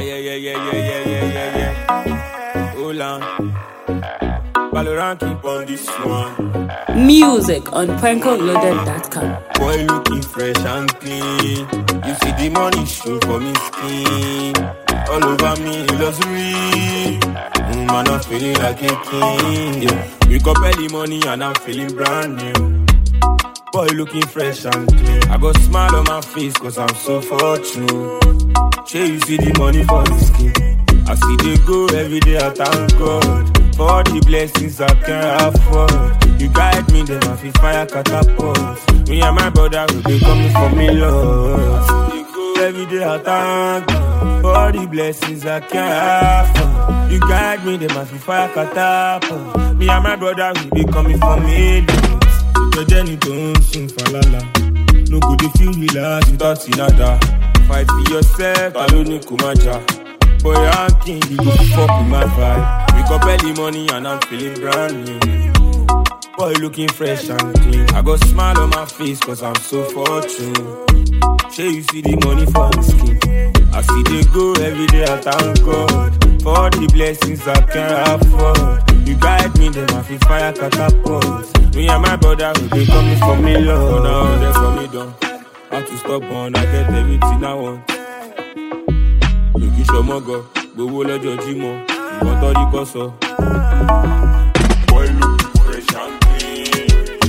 Yeah. Hold on. Valorant keep on this one. Music on prankoloaded.com. Boy looking fresh and clean. You see the money show for me skin. All over me luxury. Man, I'm feeling like a king. Yeah. Wake up early morning and I'm feeling brand new. Boy looking fresh and clean. I got smile on my face cause I'm so fortunate. Sure you see the money for the skin. I see they go every day, I thank God for the blessings I can't afford. You guide me, then I feel fire catapult. Me and my brother will be coming for me, Lord. I see they go every day, I thank God for the blessings I can't afford. You guide me, then I feel fire catapult. Me and my brother will be coming for me, Lord. The journey don't sing falala. No good if you relax without nada. Fight for yourself, alone kumaja. Boy, I'm king, you go fuck with my vibe. Wake up early morning and I'm feeling brand new. Boy, looking fresh and clean. I got smile on my face cause I'm so fortunate. Sure you see the money for the skin. I see they go every day, I thank God for the blessings I can't afford. You guide me, then I feel fire catapult. Me and my brother will be coming for me, Lord. Now they for me done. I have to stop on, I get everything I want. Look you show my God, go let your Jimo. You want all the cost of. Boy, look fresh and clean.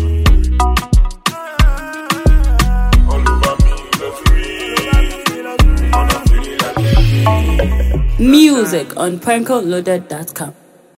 All over me, luxury. Man, I'm feeling like a king. Music on prankoloaded.com.